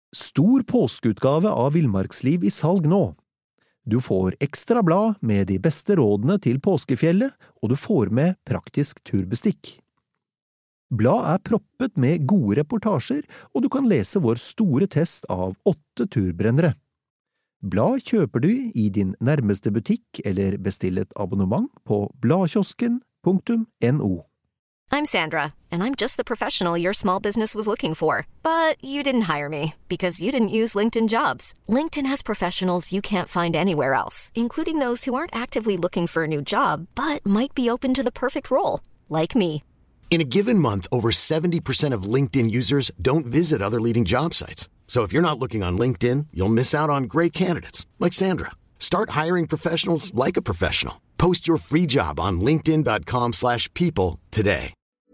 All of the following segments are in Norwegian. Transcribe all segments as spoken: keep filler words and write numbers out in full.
Stor påskeutgave av Villmarksliv i salg nå. Du får ekstra blad med de beste rådene til påskefjellet, og du får med praktisk turbestikk. Blad er proppet med gode reportasjer, og du kan lese vår store test av åtte turbrennere. Blad kjøper du i din nærmeste butikk eller bestill et abonnement på bladkiosken punktum no. I'm Sandra, and I'm just the professional your small business was looking for. But you didn't hire me, because you didn't use LinkedIn Jobs. LinkedIn has professionals you can't find anywhere else, including those who aren't actively looking for a new job, but might be open to the perfect role, like me. In a given month, over seventy percent of LinkedIn users don't visit other leading job sites. So if you're not looking on LinkedIn, you'll miss out on great candidates, like Sandra. Start hiring professionals like a professional. Post your free job on linkedin.com slash people today.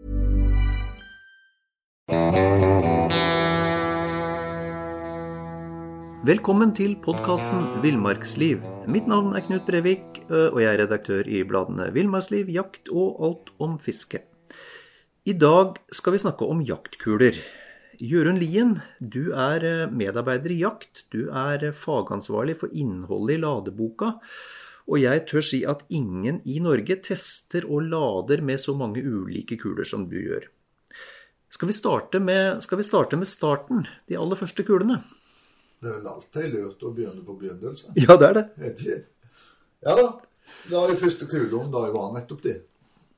Velkommen til podcasten Villmarksliv. Mitt navn er Knut Brevik, og jeg er redaktør i bladene Villmarksliv, Jakt og Alt om fiske. I dag skal vi snakke om jaktkuler. Jørund Lien, du er medarbeider i Jakt, du er fagansvarlig for innholdet i ladeboka, og jeg tør si at ingen i Norge tester og lader med så mange ulike kuler som du gjør. Skal vi starte med, skal vi starte med starten, de aller første kulene? Det er vel alltid lurt å begynne på begynnelsen. Ja, det er det. Ja da, da er første kulen, da jeg var nettopp det.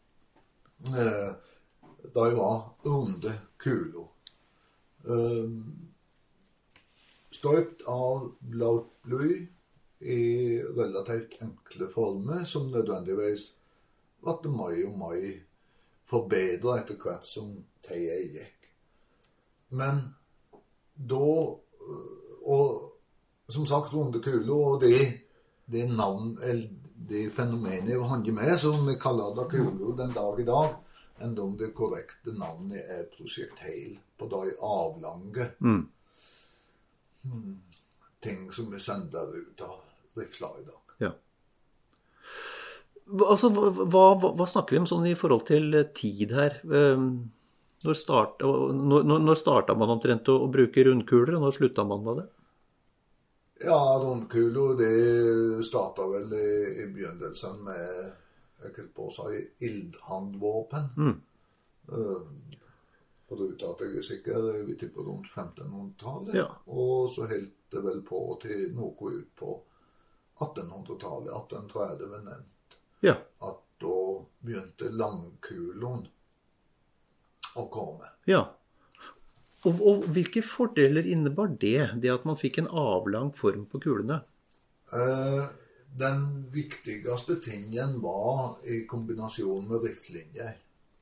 Da jeg var runde kuler. Støpt av blått bly i relativt enkle former, som nødvendigvis ble mai og mai forbedret etter hvert som tida gikk. Men da, og som sagt runde kuler, og det, det navn, eller det fenomenet jeg har med, som vi kaller det kuler den dag i dag, enda om det korrekte navnet er prosjektil på de avlange mm. hmm, ting som vi sender ut av rifla i dag. Ja. Altså, hva, hva, hva snakker vi om sånn i forhold til tid her? Når, start, når, når startet man omtrent å, å bruke rundkuler, og når sluttet man med det? Ja, rundkuler, det startet vel i, i begynnelsen med jeg kan på seg ildhandvåpen. Mm. Uh, og det at jeg er sikker, vi tipper rundt femtenhundretallet. Ja. Og så helt det vel på til noe ut på attenhundretallet, atten tretti var nevnt. Ja. At da begynte langkulen å komme. Ja. Og, og hvilke fordeler innebar det, det at man fikk en avlang form på kulene? Uh, Den viktigste tingen var i kombinasjon med riflinjer.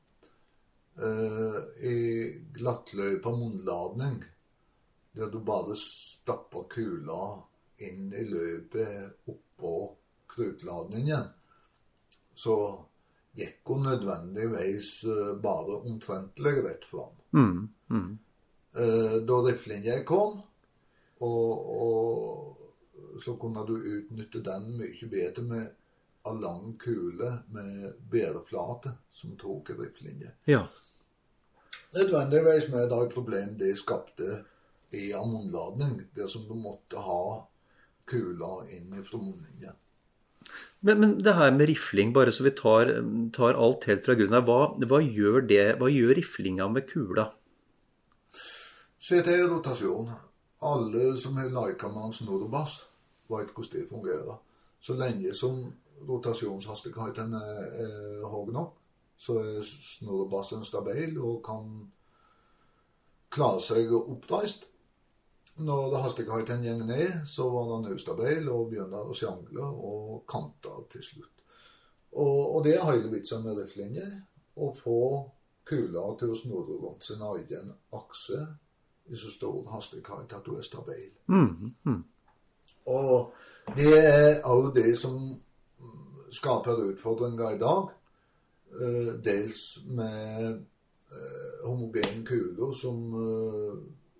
Uh, I glattløypa munnladning, der du bare stapper kula inn i løpet oppå krutladningen, så gikk hun nødvendigvis uh, bare omtrentlig rett fram. Mm, mm. Uh, da riflinjer kom, og, og så kunne du utnytte den mye bedre med en lang kule med bæreflate som tok en riflinje. Ja. Nødvendigvis med de problem det skapte i en munnladning, det som du måtte ha kula inn i fra munnlinjen. Men, men det her med rifling, bare så vi tar, tar alt helt fra grunnen her, hva, hva gjør det, hva gjør riflinga med kula? Se til rotasjon. Alle som har leika med en snurrebass vet hvordan det fungerer. Så lenge som rotasjonshastigheten er, er høy nok, så er snurrebassen stabil og kan klare seg oppreist. Når hastigheten går ned, så var den ustabil og begynner å sjangle og kante til slutt. Og, og det er hele vitsen med riflinjer, å få kula til å snurre rundt sin egen akse i så stor hastighet at du er stabil. Mm, mm. Og det er også det som skaper utfordringer i dag, uh, dels med uh, homogene kuler som uh,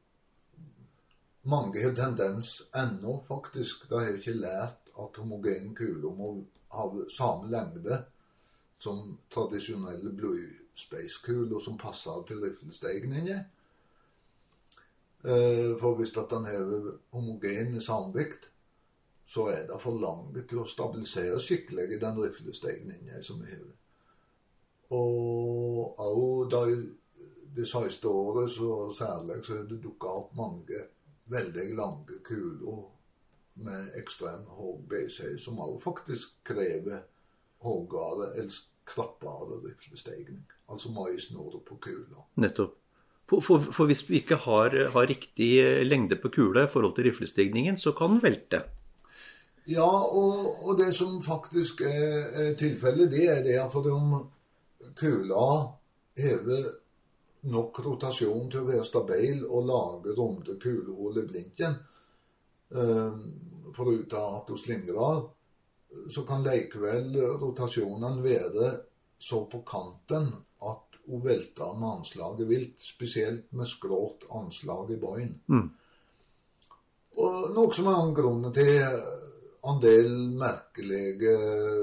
mange har tendens ennå faktisk, de har ikke lært at homogene kuler må ha samme lengde som tradisjonelle bluespacekuler som passer til riflestegninger. For hvis at den har homogen samvikt, så er det for langt til å stabilisere skikkelig i den riflestegningen som vi har. Og også da det siste året, så særlig, så er det dukket opp mange veldig lange kuler med ekstrem høy B C, som også faktisk krever høyere eller krappere riflestegning. Altså mye snurr på kula. Nettopp. For, for, for hvis du ikke har, har riktig lengde på kula i forhold til riflestegningen, så kan den velte. Ja, og, og det som faktisk er, er tilfellet, det er det at om kula hever nok rotasjon til å være stabil og lage runde kulehull i blinken, um, foruten at du slingrer, så kan likevel rotasjonen være så på kanten at hun velter med anslaget vilt, spesielt med skrått anslag i bøyen. Mm. Og noe som er en grunn til en del merkelige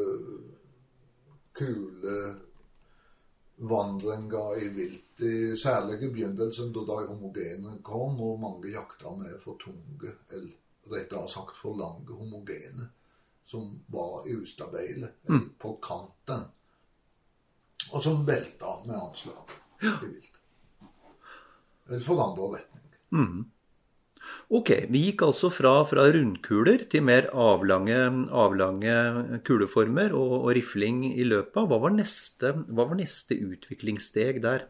kule vandringer i vilt, i særlige begynnelsen da de homogene kom, og mange jakter med for tunge, eller rettere sagt for lange homogene, som var ustabile, eller mm. på kanten. Og som velter med anslag ja. I vilt. Eller forandret retning. Mm. Ok, vi gikk altså fra, fra rundkuler til mer avlange, avlange kuleformer og, og rifling i løpet. Hva var neste, hva var neste utviklingssteg der?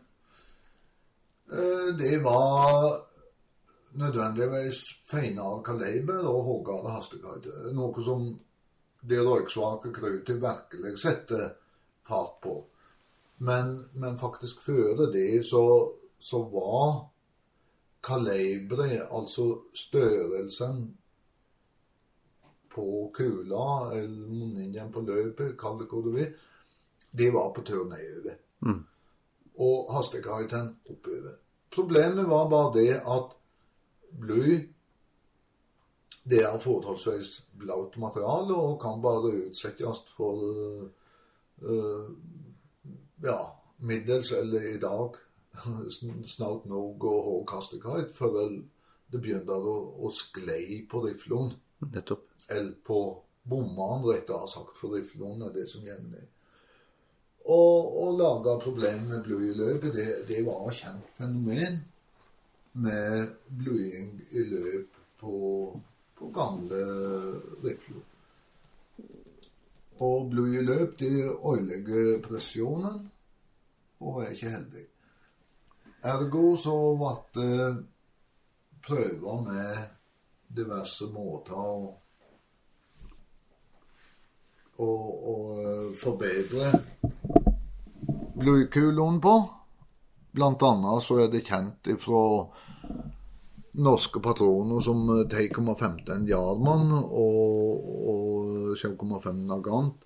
Det var nødvendigvis feinere kaliber og høyere hastighet. Noe som det røyksvake krutet virkelig setter fart på. Men, men faktisk før det så, så var kalibret, altså størrelsen på kula, eller munningen på løpet, kall det hva du vil, det var på tur nedover. Mm. Og hastigheten oppover. Problemet var bare det at bly, det er forholdsvis blått materiale, og kan bare utsettes for uh, ja, middels eller i dag snart nok og høy hastighet før det begynner å, å sklei på riflon. Nettopp. Eller på bommene, rettere sagt, for riflon er det som gjør det. Og å lage problemer med bly i løpet, det, det var et kjent fenomen med blying i løp på, på gamle riflon. Og bly i løp, det ødelegger pressionen, og er ikke heldig. Ergo så ble det prøver med diverse måter å, å, å forbedre blykulen på. Blant annet så er det kjent fra norske patroner som tre komma femten Jarman og, og sju komma fem Nagant,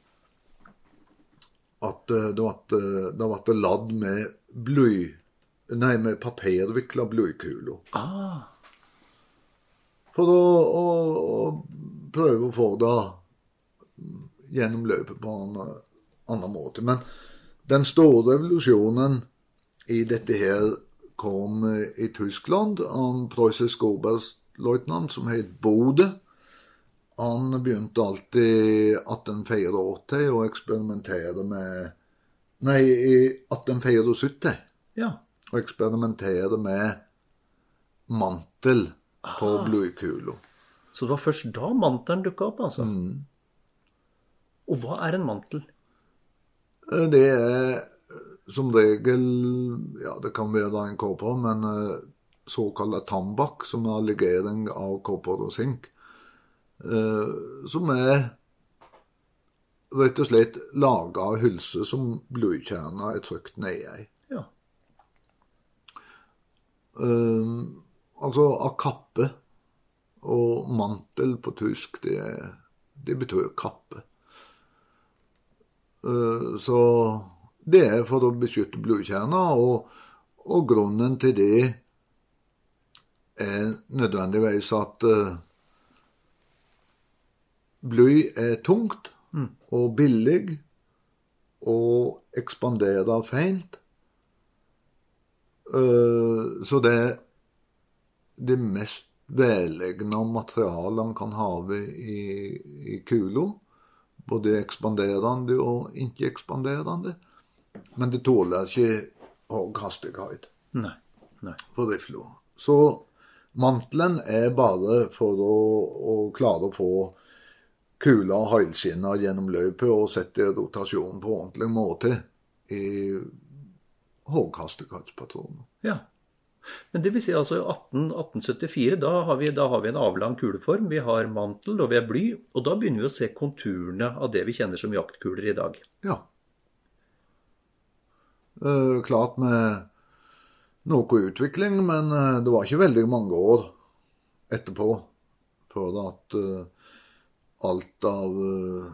at det ble, det ble ladd med bly, nei, med papirvikla blykuler. Ah. For å, å, å prøve å få det gjennom løpet på en annen måte. Men den store revolusjonen i dette her kom i Tyskland. En preussisk oberstløytnant som het Bode. Han begynte alltid i atten åttiofire å eksperimentere med, nei, i atten syttifire. Ja. Og eksperimentere med mantel på blykula. Så det var først da mantelen dukket opp, altså? Mm. Og hva er en mantel? Det er som regel, ja, det kan være en kåper, men såkalt tambak, som er legering av kåper og sink, som er rett og slett laget av hylse som blykjerner er trykt ned i. Ja. Um, altså av kappe og mantel på tysk, det, det betyr kappe. Uh, så det er for å beskytte blykjerner, og, og grunnen til det er nødvendigvis at uh, bly er tungt mm. og billig og ekspanderer feint. Uh, så det det mest velegna materialen kan ha i, i kula, både ekspanderende og ikke ekspanderende, men det tåler ikke høy hastighet. Nei, nei. På rifla. Så mantelen er bare for å, å klare å få kula og heilskinna gjennom løpet og sette rotasjon på ordentlig måte i høyhastighetspatroner. Ja. Men det vil si altså atten, atten syttifire, da har, vi, da har vi en avlang kuleform, vi har mantel og vi har bly, og da begynner vi å se konturene av det vi kjenner som jaktkuler i dag. Ja. Eh, klart med noe utvikling, men det var ikke veldig mange år etterpå for at uh, alt av uh,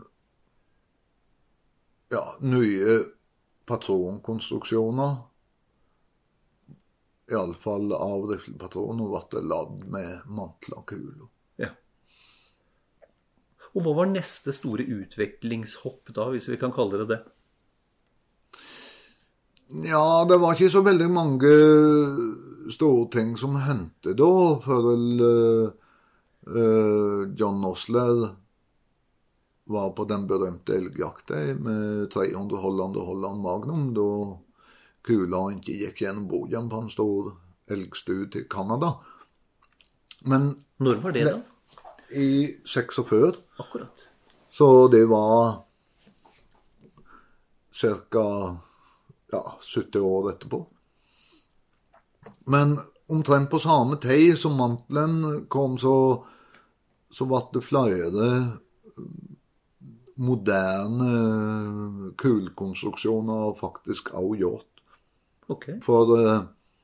ja, nye patronkonstruksjoner, i alle fall av riflepatroner, ble det ladd med mantler og kuler. Ja. Og hva var neste store utviklingshopp da, hvis vi kan kalle det det? Ja, det var ikke så veldig mange store ting som hendte da, før uh, uh, John Nosler var på den berømte elgjakten med tre hundre Holland og Holland Magnum, da kula ikke gikk gjennom bogen på en stor elgstue til Kanada. Men når var det da? I seksogfyrre. Akkurat. Så det var cirka ja, sytti år etterpå. Men omtrent på samme tid som mantelen kom, så, så var det flere moderne kulkonstruksjoner faktisk også gjort. Okay. For uh,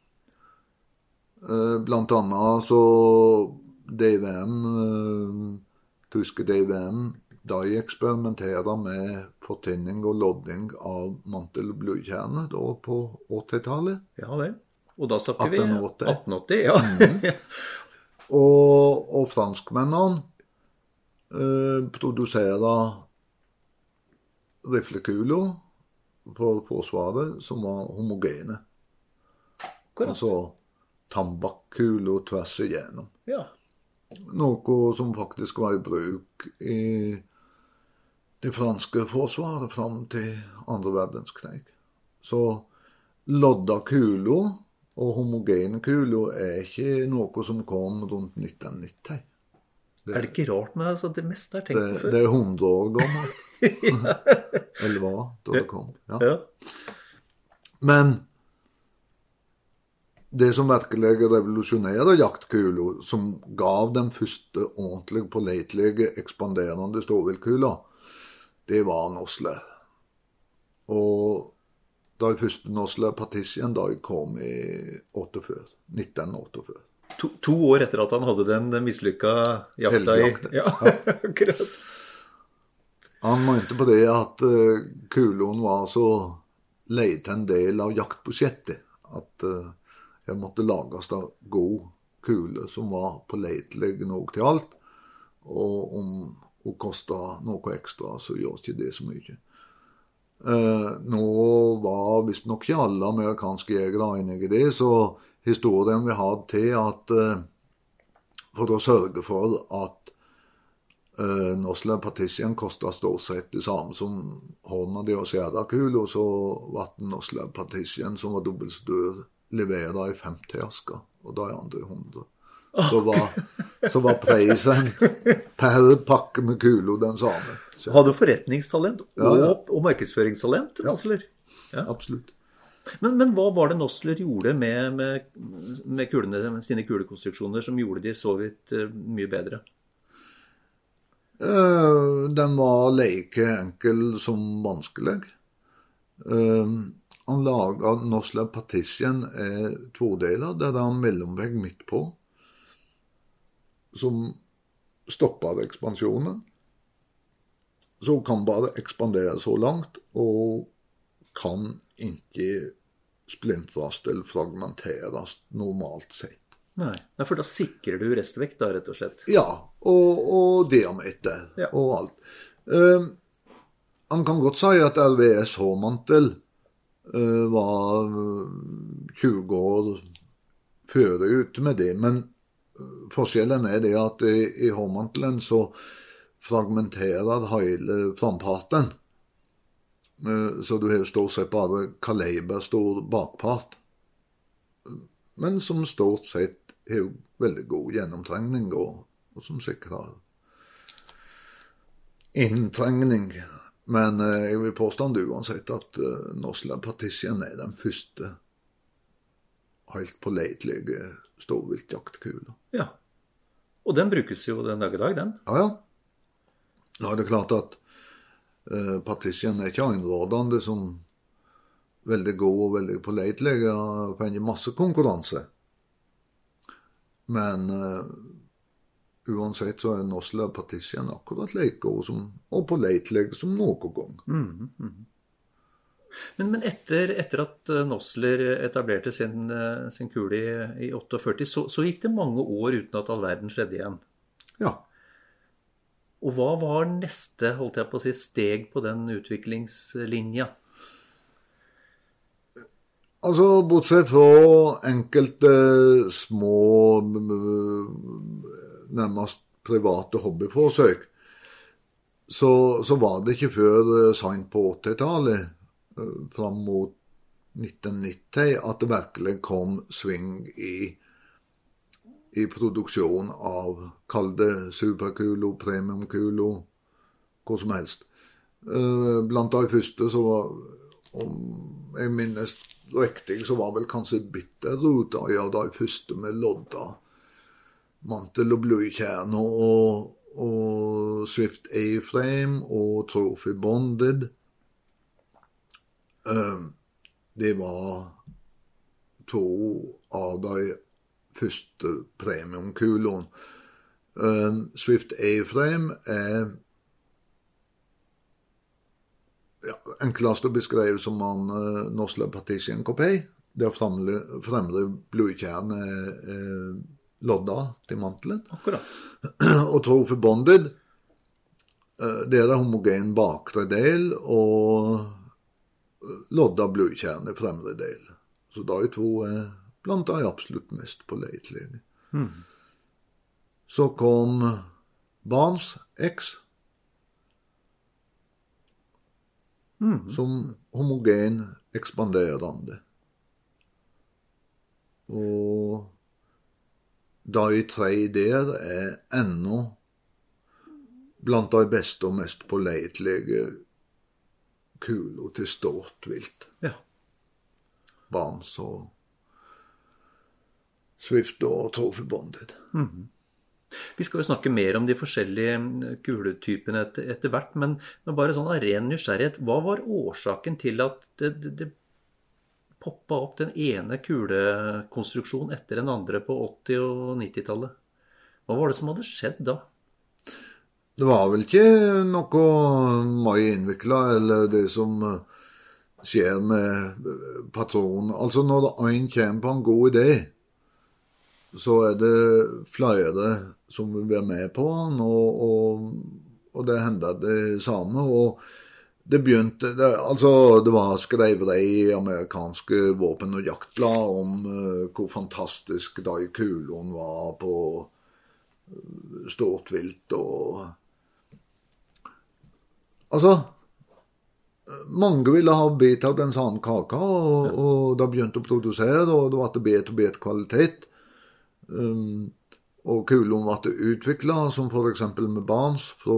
uh, blant annet så D V M, uh, tyske D V M, de eksperimenterer med fortinning og lodding av mantel- og blodkjerne da på åttitallet. Ja vel. Og da snakker vi atten åtti. atten åtti, ja. Mm. og, og franskmennene uh, produserer riflekuler på forsvaret som var homogene. Akkurat. Altså tambakkuler tvers igjennom. Ja. Noe som faktisk var i bruk i det franske forsvaret frem til andre verdenskrig. Så lodda kuler og homogene kuler er ikke noe som kom rundt nitten nitti. Det, er det ikke rart med altså, det meste er tenkt det, på før? det er hundre år gammelt. Ja. Eller hva, da det kom. Ja. Ja. Men det som virkelig revolusjonerer jaktkuler, som gav den første ordentlig pålitelige ekspanderende stålvilkula, det var Nosler. Og de første Nosler Partition, de kom i nitten åttifire. To, to år etter at han hadde den mislykka jakta i... Ja, akkurat. Han mente på det at uh, kulen var så leid en del av jaktbudsjettet, at uh, jeg måtte lages av god kule som var pålitelig nok til alt, og om det kostet noe ekstra, så gjør ikke det så mye. Uh, nå var visst nok ikke alle amerikanske jegere enige i det, så historien vi hadde til at uh, for å sørge for at uh, Nosler Partition kostet stort sett det samme som hånda og skjærekul, og så var det Nosler Partition som var dobbelt større leveret i femti asker, og da er andre hundre. Så var, så var prisen per pakke med kuler den samme. Så. Hadde forretningstalent og, ja, ja. og markedsføringstalent, ja. Nosler. Ja. Absolutt. Men, men hva var det Nosler gjorde med, med, med kulene, med sine kulekonstruksjoner som gjorde de så vidt uh, mye bedre? Uh, den var like enkel som vanskelig. Uh, han laget Nosler Partition er todeler, der det er en mellomvegg midt på, som stopper ekspansjonen. Så kan bare ekspandere så langt, og kan ikke splintres eller fragmenteres normalt sett. Nei, Nei for da sikrer du restvekt da, rett og slett. Ja, og, og diameter, ja. Og alt. Uh, han kan godt si at R V S H-mantel uh, var tjue år før ute med det, men forskjellen er det at i, i hårmantelen så fragmenterer hele framparten. Så du har stort sett bare kaliber, stor bakpart. Men som stort sett har veldig god gjennomtrengning og, og som sikrer inntrengning. Men eh, jeg vil påstå uansett at eh, Nosler Partition er den første helt pålitelige storviltjaktkula. Ja, og den brukes jo den dag i dag, den. Ja, ja. Nå er det klart at eh, Partition er ikke innrådende som veldig god og veldig pålitelige, og får masse konkurranse. Men eh, uansett så er Nosler Partition akkurat like god som, og pålitelig som noen gang. Mm, mm. Men, men etter, etter at Nosler etablerte sin, sin kule i, i førtiåtte, så, så gikk det mange år uten at all verden skjedde igjen. Ja. Og hva var neste, holdt jeg på å si, steg på den utviklingslinja? Altså, bortsett fra enkelte små, nærmest private hobbyforsøk, så, så var det ikke før sent på åttitallet, fram mot nitten nitti, at det virkelig kom sving i, i produksjon av kalde superkulo, premiumkulo, hva som helst. Blant de første så var, om jeg minnes riktig, så var vel kanskje Bitterroot av de første med lodda, mantel og blodkjerne og, og Swift A-frame og Trophy Bonded. Det var to av de første premiumkulene. Swift A-frame er ja, enklest å beskrive som en uh, Nosler Partition kopi. Det fremre, fremre blodkjerne er lodda til mantelen. Akkurat. Og Trophy Bonded, uh, det er homogen bakre del, og lodda blodkjerne i fremre del. Så de to er blant de absolutt mest pålitelige. Mm. Så kom Barnes X, mm. som homogen ekspanderende. Og de tre der er ennå blant de beste og mest pålitelige kulo til stort vilt. Ja. Barnes og Swift og Trophy Bonded. Mm. Vi skal jo snakke mer om de forskjellige kuletypene etter, etter hvert, men, men bare sånn av ren nysgjerrighet, hva var årsaken til at det, det, det poppet opp den ene kulekonstruksjonen etter den andre på åtti- og nittitallet? Hva var det som hadde skjedd da? Det var vel ikke noe mye innviklet, eller det som skjer med patronen. Altså når en kommer på en god idé, så er det flere som vil være med på den, og, og, og det hender det samme. Og det begynte, det, altså det var skrevet i amerikanske våpen- og jaktblad om uh, hvor fantastisk de kulene var på uh, stort vilt og altså, mange ville ha bit av den samme kaka, og, ja. og da begynte å produsere, og det var til bet og bet kvalitet. Um, og kulen var til utviklet, som for eksempel med Barnes, fra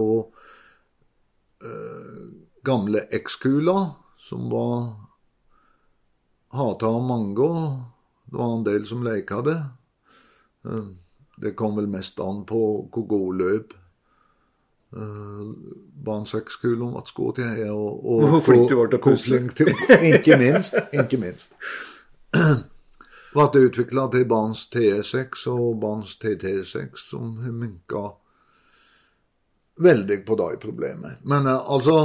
uh, gamle X-kuler, som var hatet av mange, det var en del som leker det. Uh, det kom vel mest an på hvor god løp Uh, Barnes X-kulen var skåret til og, og hvor flink du var til å pusse. Ikke minst, ikke minst. Var det utviklet til Barnes T seks og Barnes T T seks som minket veldig på det problemet. Men uh, altså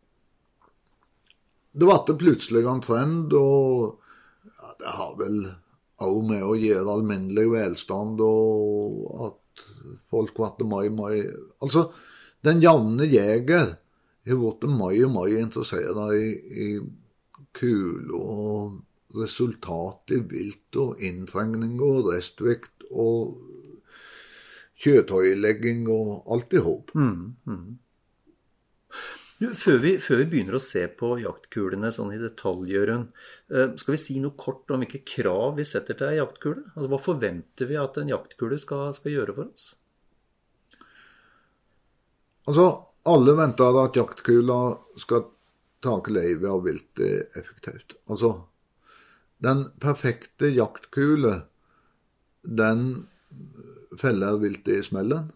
det var det plutselig en trend, og ja, det har vel også med å gjøre alminnelig velstand og at folk var det mye, mye altså den jevne jeger har vært mye, mye interessert i, i kul og resultat i vilt og inntrengning og restvekt og kjøtøylegging og alt i håp. Mm, mm. Du, før, vi, før vi begynner å se på jaktkulene sånn i detalj, Jørund, skal vi si noe kort om hvilke krav vi setter til en jaktkule? Altså, hva forventer vi at en jaktkule skal, skal gjøre for oss? Altså, alle venter at jaktkula skal take livet av viltet effektivt. Altså, den perfekte jaktkule, den feller viltet i smellen.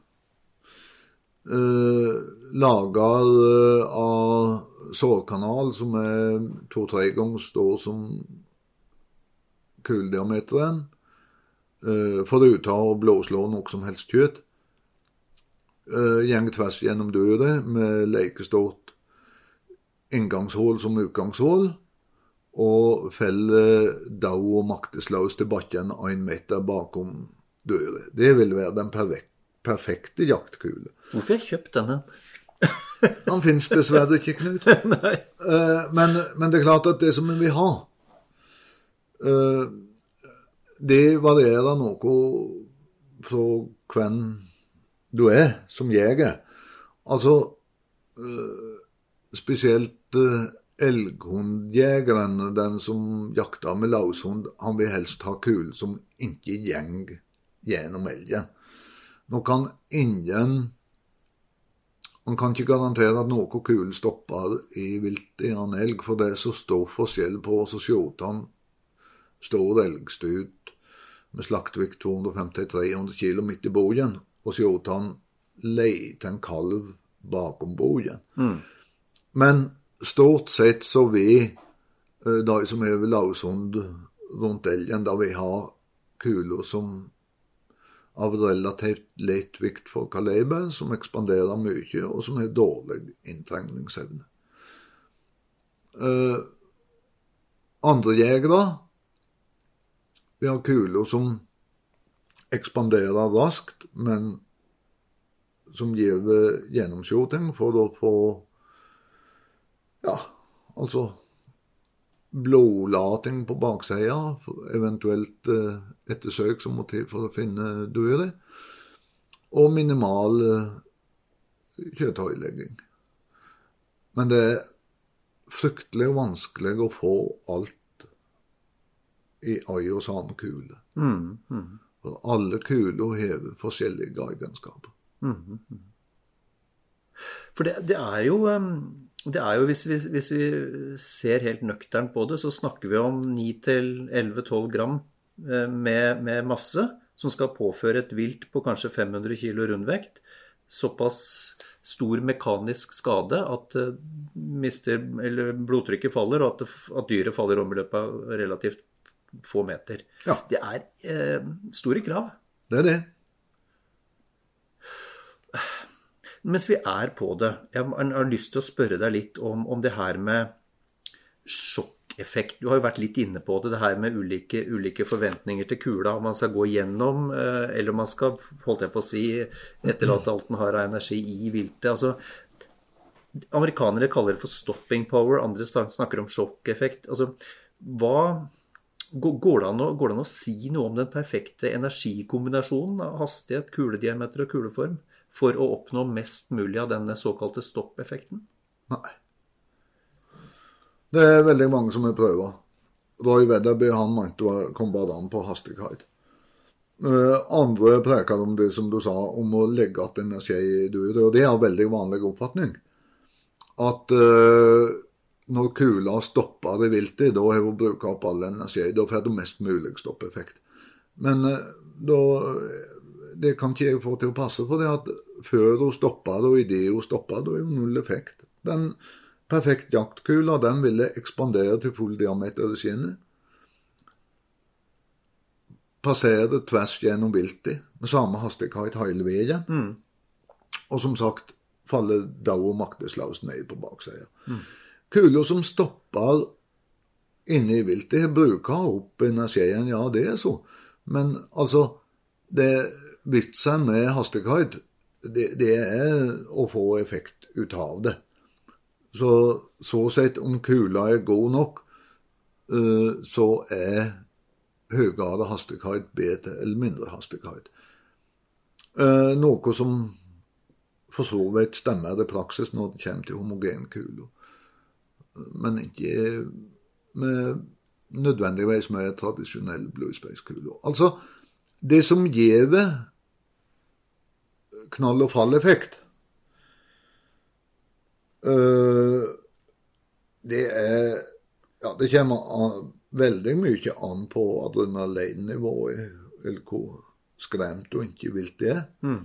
Uh, lager uh, av sårkanal som er to-tre ganger står som kuldiameteren uh, for å uta og blåslå noe som helst kjøtt uh, gjeng tvers gjennom døret med lekestort inngangshål som utgangshål og feller dau og maktesløs til bakken en meter bakom døret. Det vil være den perfekte perfekte jaktkule. Hvorfor har jeg kjøpt denne? Han finnes dessverre ikke, Knut. Nei. Uh, men, men det er klart at det som vi vil ha, uh, det varierer noe fra hvem du er som jeger. Altså, uh, spesielt uh, elghundjegeren, den som jakter med laushund, han vil helst ha kul som ikke gjeng gjennom elgen. Nå kan ingen, man kan ikke garantere at noe kul stopper i vilt i en elg, for det er så stor forskjell på oss å skjøte han stor elgstud med slaktvikt to hundre femti til tre hundre kilo midt i bogen, og skjøte han leite en kalv bakom bogen. Mm. Men stort sett så vi, de som er ved laushund rundt elgen, da vi har kuler som av relativt lett vikt for kaliber, som ekspanderer mye, og som har dårlig inntrengningsevne. Uh, andre jegere, vi har kuler som ekspanderer raskt, men som gir gjennomskjøting for å få, ja, altså blodlating på baksida, eventuelt eh, ettersøk som motiv for å finne døde, og minimal eh, kjøtøylegging. Men det er fryktelig vanskelig å få alt i øye og samme kule. Mm, mm. For alle kuler har forskjellige egenskaper. Mm, mm. For det, det er jo... Um Det er jo, hvis vi, hvis vi ser helt nøktern på det, så snakker vi om ni til elleve til tolv gram med, med masse, som skal påføre et vilt på kanskje fem hundre kilo rundvekt. Såpass stor mekanisk skade at, mister, eller blodtrykket faller, og at, det, at dyret faller om i løpet av relativt få meter. Ja. Det er eh, store krav. Det er det. Mens vi er på det, jeg har lyst til å spørre deg litt om, om det her med sjokkeffekt. Du har jo vært litt inne på det, det her med ulike, ulike forventninger til kula, om man skal gå gjennom, eller om man skal, holdt jeg på å si, etterlate alt den har av energi i viltet. Altså, amerikanere kaller det for stopping power, andre snakker om sjokkeffekt. Altså, hva... Går det, an å, går det an å si noe om den perfekte energikombinasjonen av hastighet, kulediameter og kuleform for å oppnå mest mulig av denne såkalte stopp-effekten? Nei. Det er veldig mange som er prøver. Roy Wedderby, han mente å komme bare an på hastighet. Uh, andre preker om det som du sa, om å legge at energi i dyret, og det er en veldig vanlig oppfatning. At... Uh, når kula stopper det viltet, da har hun brukt opp all energi, da får du mest mulig stoppeffekt. Men da, det kan ikke jeg få til å passe på det, at før hun stopper, og i det hun stopper, da er hun null effekt. Den perfekt jaktkula, den ville ekspandere til full diameter i skinnet, passere tvers gjennom viltet, med samme hastighet hele veien, mm. og som sagt, falle da og maktesløs ned på baksiden. Mm. Kuler som stopper inne i viltet bruker opp energien, ja det er så. Men altså, det vitsen med hastighet, det, det er å få effekt ut av det. Så, så sett om kula er god nok, uh, så er høyere hastighet bedre eller mindre hastighet. Eh, noe som for så vidt stemmer i praksis når det kommer til homogenkuler. Men ikke med nødvendigvis med tradisjonelle bluespace-kuler. Altså, det som gir knall- og fall-effekt, uh, det er, ja, det kommer an, veldig mye an på adrenalinnivået, eller hvor skremt og ikke vilt det er. Mm.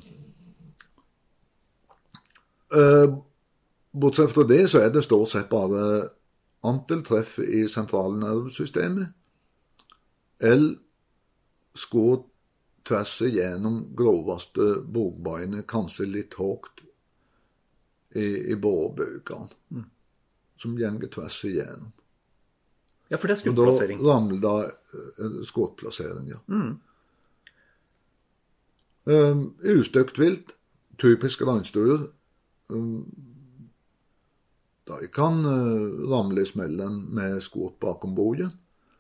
Uh, bortsett fra det, så er det stort sett bare anteltreff i sentralnervesystemet, eller skudd tvers gjennom groveste bogbeinet, kanskje litt høyt i, i bårbøkene, mm. som gjenger tvers igjennom. Ja, for det er skuddplassering. Og da ramler da uh, skuddplassering, ja. Mm. Um, ustøkt vilt, typisk randstuer, um, da kan uh, ramle i smellen med skudd bakom bogen.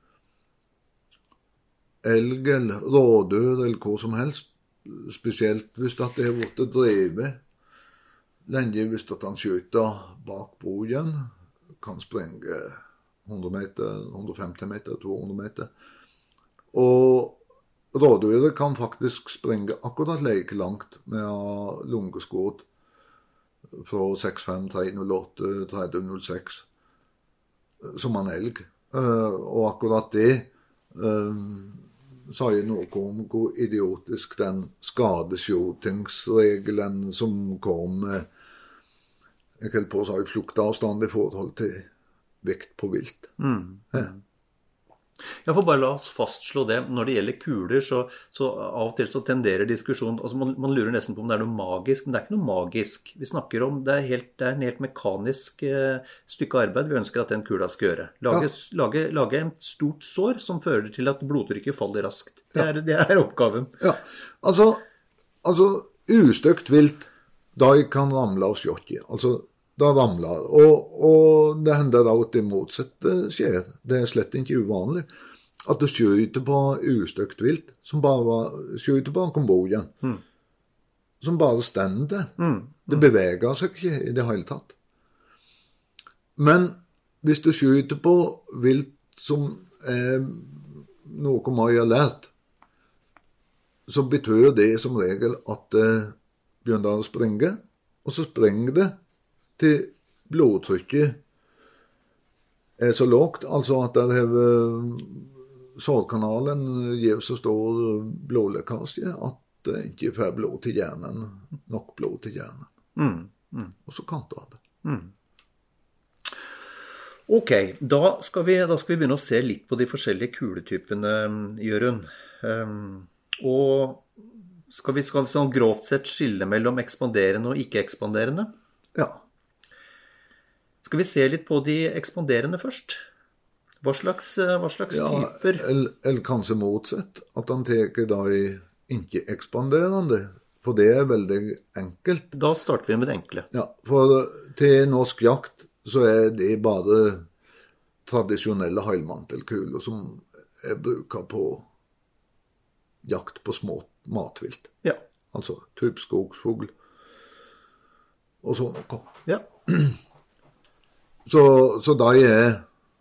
Elg eller rådyr eller hva som helst, spesielt hvis det har vært drevet lenge, hvis det han skjøter bak bogen, kan sprenge hundre meter, hundre og femti meter, to hundre meter. Og rådyret kan faktisk springe akkurat like langt med lungeskudd fra seks fem tre null åtte tretti null seks som en elg. Uh, og akkurat det uh, sier noe om hvor idiotisk den skadeskjutingsregelen som kom med, jeg kan på å si, fluktavstand i forhold til vekt på vilt. Mm. Ja. Jeg får bare la oss fastslå det. Når det gjelder kuler, så, så av og til så tenderer diskusjonen, altså man, man lurer nesten på om det er noe magisk, men det er ikke noe magisk. Vi snakker om, det er, helt, det er en helt mekanisk eh, stykke arbeid vi ønsker at den kula skal gjøre. Lage, ja. lage, lage en stort sår som fører til at blodtrykket faller raskt. Det er, ja. det er oppgaven. Ja, altså, altså ustøkt vilt, da kan ramle av skjottet. Altså, da ramler, og, og det hender da at det motsatte skjer. Det er slett ikke uvanlig. At du skjøter på ustøkt vilt, som bare skjøter på kombogen, mm. som bare stender. Mm. Mm. Det beveger seg ikke i det hele tatt. Men hvis du skjøter på vilt som er noe man har lært, så betyr det som regel at det begynner å springe, og så springer det til blodtrykket er så lågt, altså at der har sårkanalen gir så stor blodlekkasje at det ikke får blod til hjernen, nok blod til hjernen. Mm, mm. Og så kanter det. Mm. Ok, da skal, vi, da skal vi begynne å se litt på de forskjellige kuletypene, Jørund. Um, og skal vi, skal vi sånn grovt sett skille mellom ekspanderende og ikke-ekspanderende? Ja. Skal vi se litt på de ekspanderende først? Hva slags, hva slags ja, typer? Eller, eller kanskje motsatt, at han teker da i ikke ekspanderende, for det er veldig enkelt. Da starter vi med det enkle. Ja, for til norsk jakt så er det bare tradisjonelle heilmantelkuler som er bruket på jakt på små matvilt. Ja. Altså typ skogsfugl og sånn noe. Ja. Så, så de er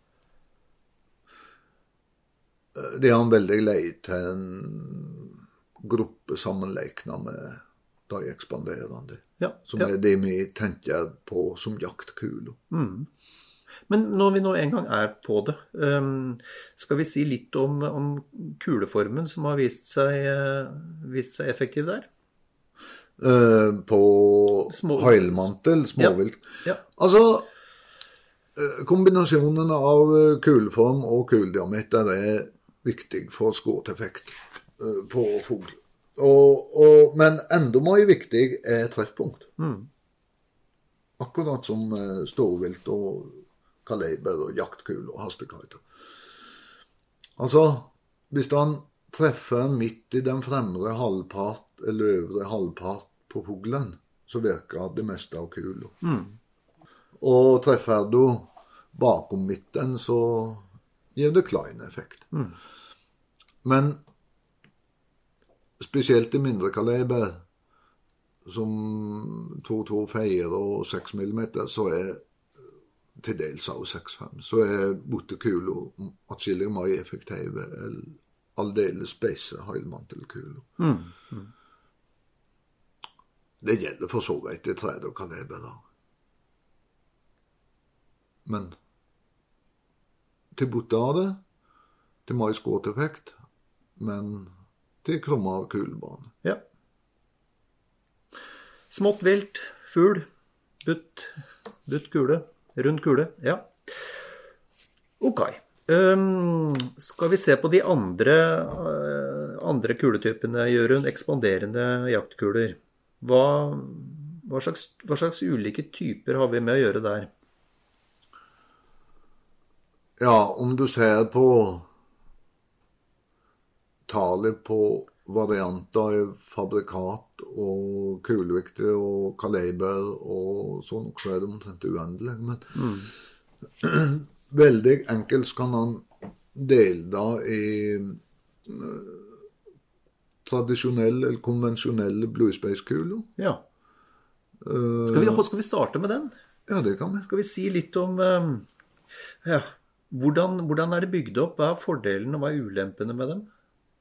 de er en veldig lei til en gruppe sammenliknet med de ekspanderende, ja, som ja. er det vi tenker på som jaktkuler. Mm. Men når vi nå en gang er på det, um, skal vi si litt om, om kuleformen som har vist seg, vist seg effektiv der? Uh, på Små, heilmantel, småvilt. Ja, ja. Altså, kombinasjonen av kuleform og kulediameter er viktig for skuddeffekt på fugl. Og, og, men enda mer viktig er treffpunkt. Mm. Akkurat som storvilt og kaliber og jaktkul og hastekajter. Altså, hvis han treffer midt i den fremre halvpart eller øvre halvpart på fuglen, så virker det meste av kula. Mm. Og treffer du bakom midten, så gir det klein effekt. Mm. Men spesielt i mindre kaliber som to to fire og seks millimeter, så er til dels av seks fem, så er bottekula atskillig mer effektive enn aldeles spesielle heilmantelkula. Mm. Mm. Det gjelder for så vidt i tredje kaliber. Men til bottade, til mer skåteffekt, men til krumma kulebane. Ja. Smått vilt, fugl, butt, butt kule. Rund kule, ja. Ok. Um, skal vi se på de andre, uh, andre kuletypene, Jørund, ekspanderende jaktkuler. Hva, hva, slags, hva slags ulike typer har vi med å gjøre der? Ja, om du ser på tallet på varianter i fabrikat og kulevekter og kaliber og sånn, så er det omtrent uendelig. Men mm. veldig enkelt kan han dele da i uh, tradisjonelle eller konvensjonelle bluespace-kuler. Ja. Skal vi, skal vi starte med den? Ja, det kan vi. Skal vi si litt om um, ja, hvordan, hvordan er det bygd opp? Hva er fordelen og hva er ulempene med dem?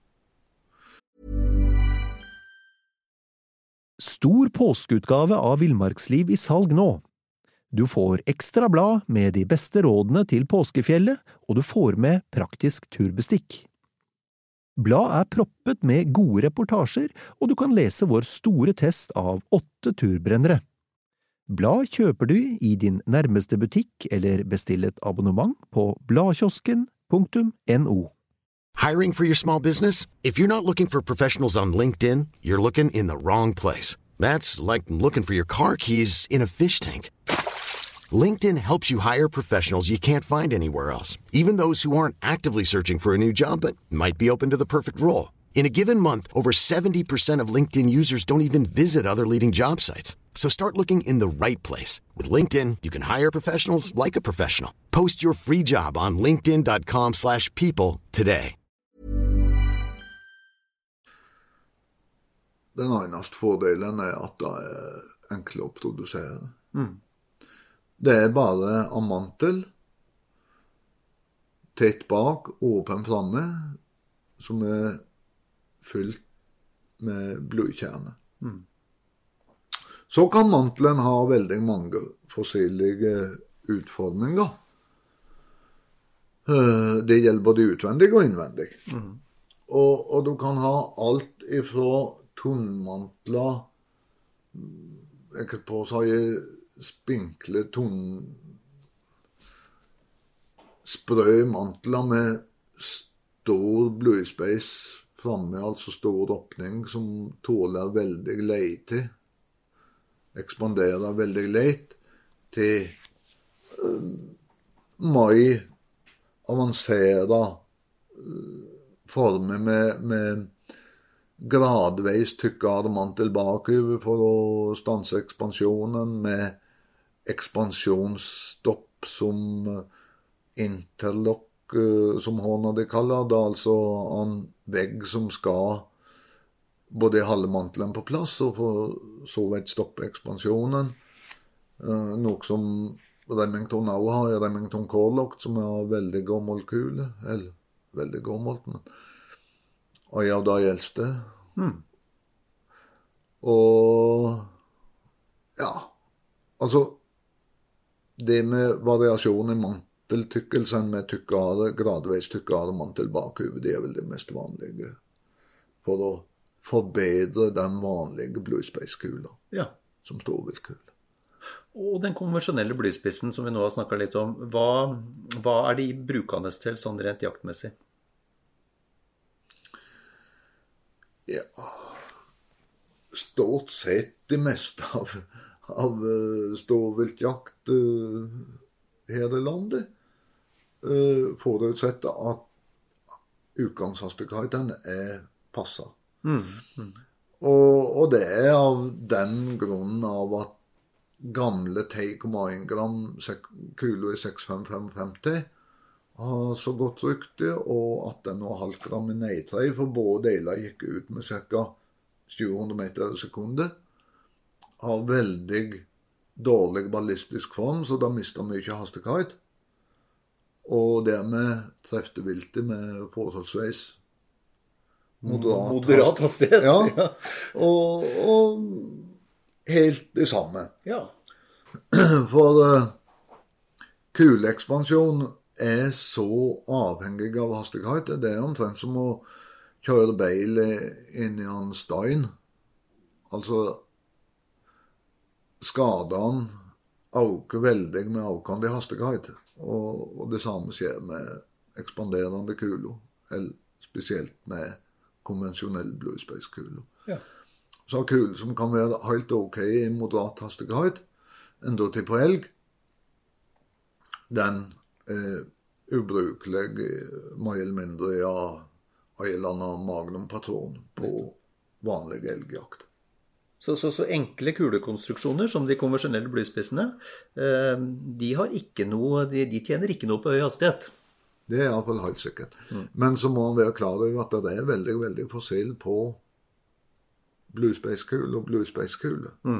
Stor påskeutgave av Villmarksliv i salg nå. Du får ekstra blad med de beste rådene til påskefjellet, og du får med praktisk turbestikk. Blad er proppet med gode reportasjer, og du kan lese vår store test av åtte turbrennere. Blad kjøper du i din nærmeste butikk eller bestill et abonnement på bladkiosken punktum no. Hiring for your small business? If you're not looking for professionals on LinkedIn, you're looking in the wrong place. That's like looking for your car keys in a fish tank. LinkedIn helps you hire professionals you can't find anywhere else, even those who aren't actively searching for a new job but might be open to the perfect role. In a given month, over seventy percent of LinkedIn users don't even visit other leading job sites. So start looking in the right place. With LinkedIn, you can hire professionals like a professional. Post your free job on linkedin dot com slash people today. Den eneste fordelen er at det er enkelt å produsere. Mm. Det er bare amantel, tett bak, åpen framme, som er fylt med blodkjerne. Mm. Så kan mantelen ha veldig mange forskjellige utformninger. Det gjelder både utvendig og innvendig. Mm. Og, og du kan ha alt ifra tunnmantler, jeg kan på å si spinkle tunn sprø mantler med stor bluespace framme, altså stor åpning som tåler veldig leite, ekspanderer veldig leit til uh, mai avansere uh, former med, med gradvis tykkere mantel bakover for å stanse ekspansjonen, med ekspansjonsstopp som interlock, som hånda de kaller det, altså en vegg som skal både halve mantelen på plass og for så vidt stoppe ekspansjonen. Noe som Remington også har, Remington Corlock, som er veldig gammel kule, eller veldig gammelt, men og jeg av de eldste. Hmm. Og ja, altså det med variasjon i manteltykkelsen med tykkere, gradvis tykkere mantel bakover, det er vel det mest vanlige for å forbedre den vanlige bluespace-kula, ja, som storviltkule. Og den konvensjonelle bluespissen som vi nå har snakket litt om, hva, hva er de brukende til sånn rent jaktmessig? Ja, stort sett det meste av, av uh, storviltjakt uh, her i landet uh, forutsetter at utgangshastigheten er passet. Mm, mm. Og, og det er av den grunnen av at gamle ti komma én gram kilo i seks fem fem femti har så godt rykte, og atten komma fem gram i nedtreie, for både deler gikk ut med ca. sju hundre meter i sekundet. har veldig dårlig ballistisk form, så da mister mye hastighet. Og dermed trefte viltet med forholdsvis moderat, Moderat hastighet. Ja, og, og helt det samme. Ja. For uh, kuleekspansjon er så avhengig av hastighet. Det er omtrent som å kjøre beil inn i en stein. Altså, skadene øker veldig med økende hastighet. Og, og det samme skjer med ekspanderende kuler, eller spesielt med konvensjonell bluespace-kuler. Ja. Så kuler som kan være helt ok i moderat hastighet, enda til på elg, den er ubrukelig mer eller mindre av en eller annen magnumpatron på vanlig elgjakt. Så, så, så enkle kulekonstruksjoner som de konvensjonelle bluespissene, eh, de har ikke noe, de, de tjener ikke noe på høy hastighet. Det er i hvert fall helt sikkert. Mm. Men så må man være klar over at det er veldig, veldig forskjell på bluespace-kule og bluespace-kule. Mm.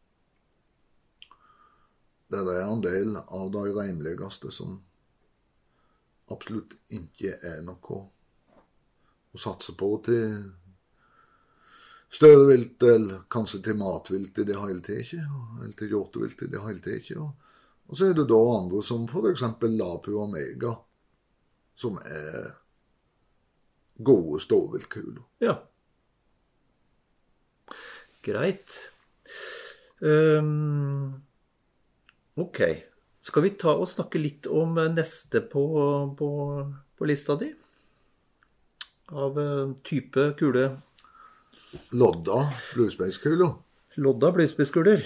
Det er en del av de rimeligste som absolutt ikke er noe å satse på til større vilt, eller kanskje til matvilt i det hele tatt, eller til hjortevilt i det hele tatt. Og så er det da andre som for eksempel Lapu Omega, som er gode ståviltkuler. Ja. Greit. Um, ok. Skal vi ta og snakke litt om neste på, på, på lista di? Av type kule? Lodda bluespace-kuler. Lodda bluespace-kuler.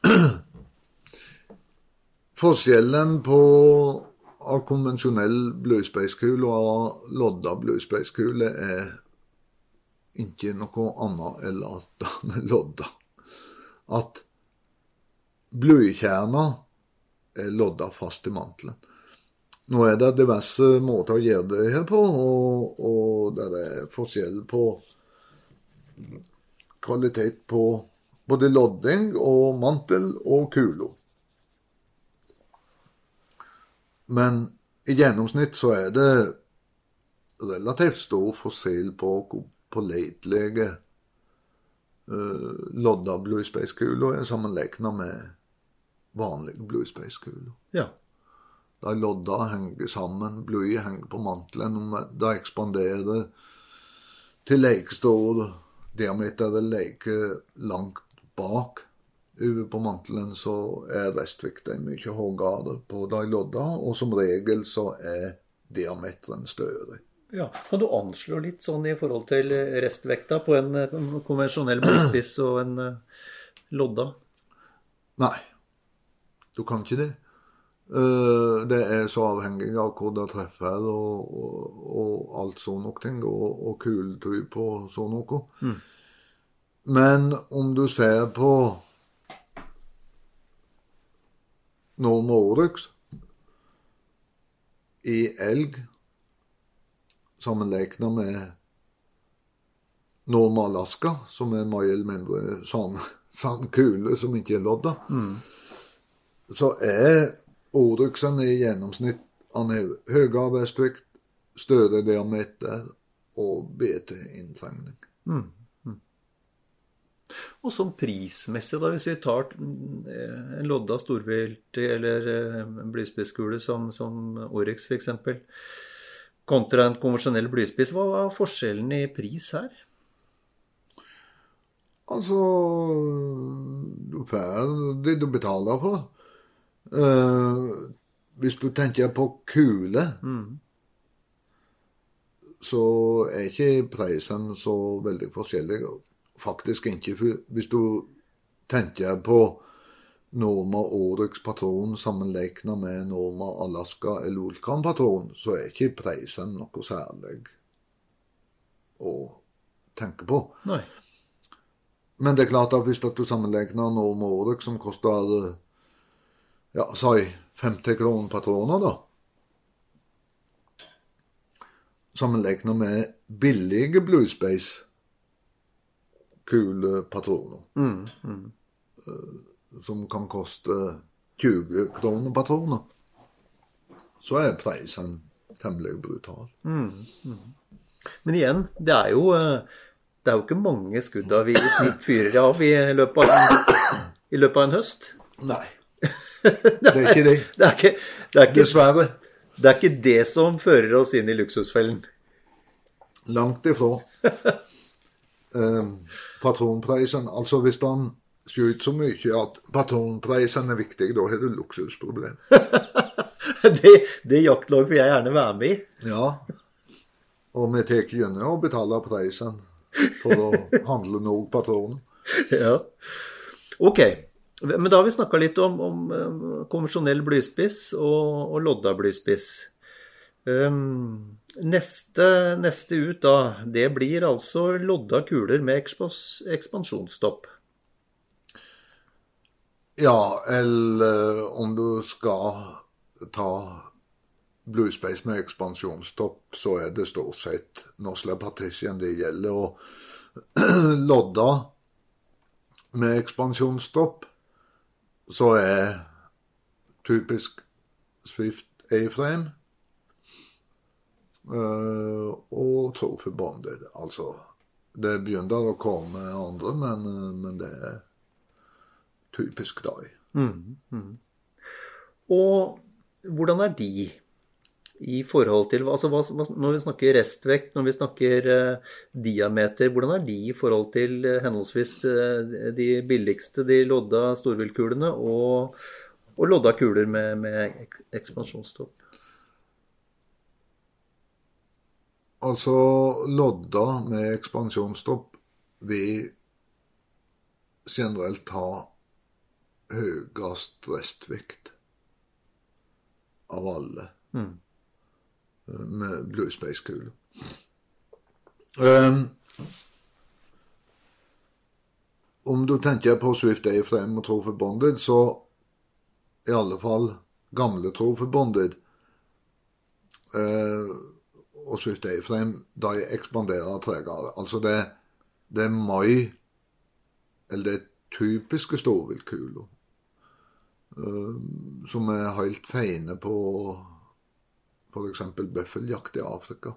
Forskjellen på av konvensjonell bluespace-kule og lodda bluespace-kule er ikke noe annet enn at den er lodda. At bluekjerna er lodda fast i mantelen. Nå er det diverse måter å gjøre det her på, og, og det er forskjell på kvalitet på både lodding og mantel og kulo. Men i gjennomsnitt så er det relativt stor forskjell på pålitelige uh, lodda bluespace-kuler er sammenlignet med vanlige bluespace-kuler. Ja. De lodda henger sammen, bluet henger på mantelen, de ekspanderer til lekestor diameter er like langt bak over på mantelen, så er restvekten mye høyere på de lodda, og som regel så er diameteren større. Ja, kan du anslå litt sånn i forhold til restvekta på en, en konvensjonell bluespiss og en uh, lodda? Nei, du kan ikke det. Uh, det er så avhengig av hvor det treffer og, og, og alt sånn noe ting, og, og kuletyp på sånn noe. Mm. Men om du ser på Norma Oryx i elg sammenlignet med Norma Alaska, som er mer eller mindre sånn, sånn kule som ikke er lodda, mm. så er Oryxen i gjennomsnitt han er høyere restrikt, større diameter og bedre inntrengning. Mm. Mm. Og sånn prismessig da, hvis vi tar en lodda storvilt eller en blyspesskule som, som Oryx for eksempel, kontra en konvensjonell blyspiss, hva var forskjellen i pris her? Altså, du får det du betaler for. Uh, hvis du tenker på kule, mm. så er ikke prisen så veldig forskjellig. Faktisk ikke. Hvis du tenker på Norma Oryx patron sammenlignet med Norma Alaska eller Vulcan patron, så er ikke prisen noe særlig å tenke på. Nei. Men det er klart at hvis du sammenligner Norma Oryx som koster ja, si femti kroner patroner da, sammenlignet med billige bluespace kule patroner. Mm, mm. som kan koste tjue kroner patroner, så er prisen temmelig brutal. Mm, mm. Men igjen, det er jo det er jo ikke mange skudda vi i snitt fyrer av i løpet av en, i løpet av en høst. Nei, det er ikke det. Det er ikke, det er ikke, Dessverre. Det er ikke det som fører oss inn i luksusfellen. Langt ifra. eh, patronprisen, altså hvis han skjøt så mye at patronprisen er viktig, da har du luksusproblem. det, det jaktlag vil jeg gjerne være med i. Ja, og vi tar gjerne å betale prisen for å handle noe patroner. Ja, ok. Men da har vi snakket litt om, om konvensjonell blyspiss og, og lodda blyspiss. Um, neste, neste ut da, det blir altså lodda kuler med ekspos, ekspansjonsstopp. Ja, eller om du skal ta bluespace med ekspansjonsstopp, så er det stort sett Nosler Partition det gjelder, og lodda med ekspansjonsstopp, så er typisk Swift A-frame uh, og Trophy Bonded. Altså, det begynner å komme andre, men, men det er typisk da. Mm, mm. Og hvordan er de i forhold til, altså hva, når vi snakker restvekt, når vi snakker uh, diameter, hvordan er de i forhold til uh, henholdsvis uh, de billigste, de lodda storviltkulene, og, og lodda kuler med, med ek ekspansjonsstopp? Altså, lodda med ekspansjonsstopp vil generelt ha høyest restvekt av alle. Mm. Med bluespace-kuler. Um, om du tenker på Swift A-frame og Trophy Bonded, så i alle fall gamle Trophy Bonded uh, og Swift A-frame, da ekspanderer tregere. Altså det, det er mai, eller det typiske storviltkuler, uh, som er helt feine på for eksempel bøffeljakt i Afrika.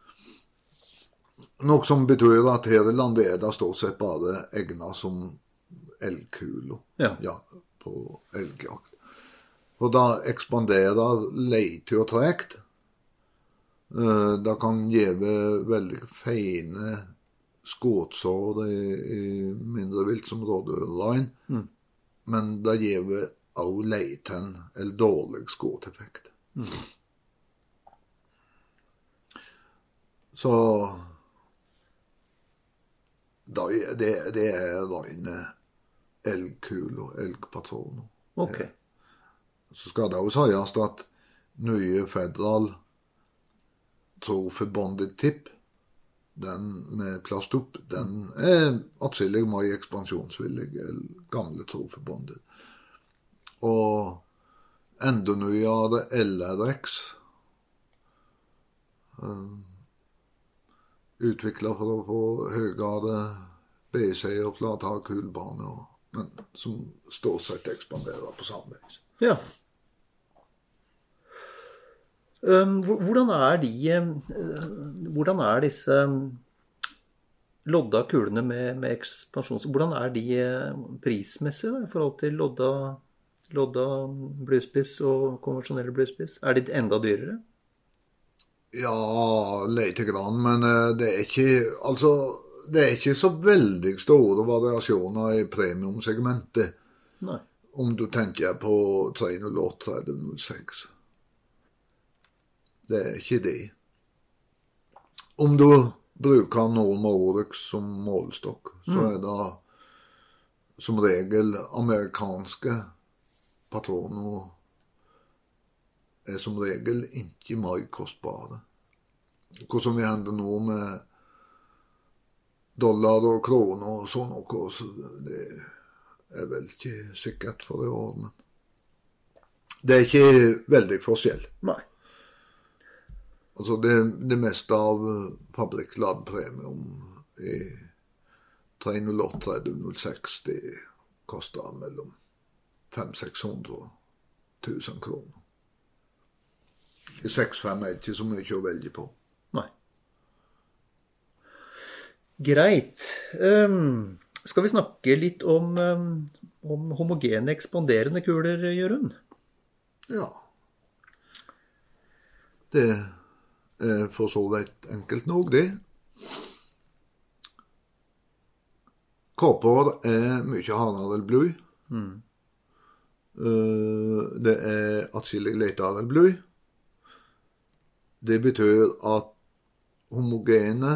Noe som betyr at her i landet er det stort sett bare egnet som elgkuler, ja. Ja, på elgjakt. Og da ekspanderer leite og trekt. Det kan gjeve veldig feine skåtsår i, i mindre vilt som rådyrrein, mm. men det gjeve også leiten eller dårlig skåteffekt. Mm. Så da er det, det er rene elgkul og elgpatroner. Ok. Så skal det også sies at nye Federal Trophy Bonded Tip, den med plastopp, den er atskillig mer ekspansjonsvillig enn gamle Trophy Bonded. Og enda nye av det L R X um, utviklet for å få høyere B C og flatere kulbane, men som stort sett ekspanderer på samme vis. Ja. Um, hvordan er de, uh, hvordan er disse lodda kulene med, med ekspansjon, hvordan er de uh, prismessig da, i forhold til lodda, lodda bluespiss og konvensjonelle bluespiss? Er de enda dyrere? Ja, lite grann, men det er ikke, altså, det er ikke så veldig store variasjoner i premiumsegmentet. Nei. Om du tenker på tre null åtte tre null seks. Det er ikke det. Om du bruker Norma Oryx som målstokk, så mm. er det som regel amerikanske patroner er som regel ikke mer kostbare. Hva som vil hende nå med dollar og kroner og sånn noe, så det er vel ikke sikkert for det år, men det er ikke veldig forskjell. Nei. Altså det, det meste av fabrikkladd premium i tre null åtte tre null seks, det koster mellom fem seks hundre tusen kroner. I seks fem er ikke så mye å velge på. Nei. Greit. Um, skal vi snakke litt om, um, om homogene ekspanderende kuler, Jørund? Ja. Det er for så vidt enkelt nok, det. Kåper er mye hardere enn bly. Mm. Uh, det er atskillig lettere enn bly. Det betyr at homogene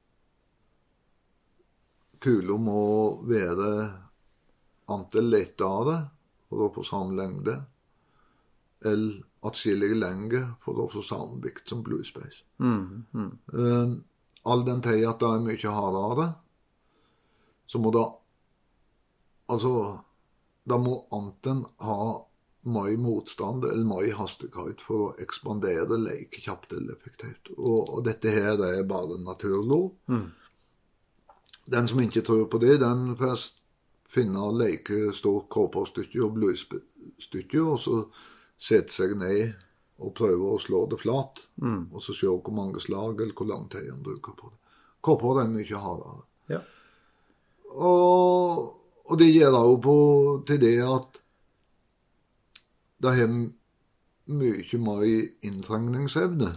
kuler må være antall lettere for å få samme lengde, eller atskillig lenge for å få samme vikt som bluespace. Mm, mm. Uh, all den tid at det er mye hardere, så må det, altså, da må anten ha mye motstand eller mye hastighet for å ekspandere like kjapt eller effektivt. Og, og dette her det er bare naturlov. Mm. Den som ikke tror på det, den får finne like stort kåperstykke og bluestykke, og så sette seg ned og prøve å slå det flat, mm. og så se hvor mange slag eller hvor lang tid han bruker på det. Kåper er mye hardere. Ja. Og, og det gjør jo på til det at det har mye mer inntrengningsevne.